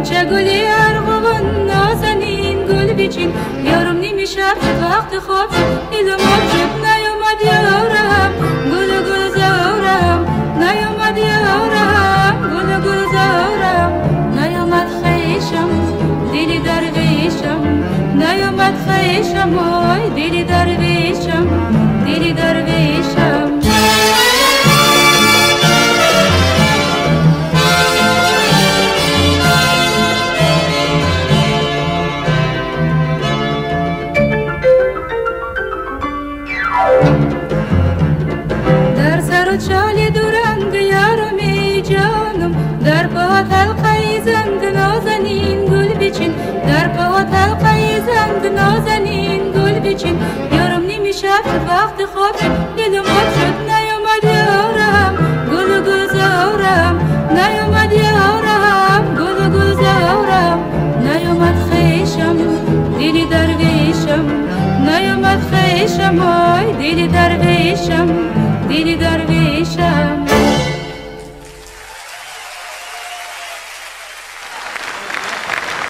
غنچه گلی ارغوان نازنین گل بیچین یارم نیمی شب شد وقت خواب شد دیدم آب شد نیامد یارم گل گل زارم نیامد یارم گل گل زارم نیامد خیشم دلی درویشم نیامد خیشم آی دلی درویشم دلی درویشم در سر و چال دورنگ یارمی جانم در پاهات حلقه زنگ نازنین گل بیچین در پاهات حلقه زنگ نازنین گل بیچین یارم نیمی شب شد وقت خواب شد دلم آب شد نیامد یارم گل گل زارم نیامد یارم گل گل زارم نیامد خیشم دلی درویشم نیامد خیشم آی دلی درویشم دلی درویشم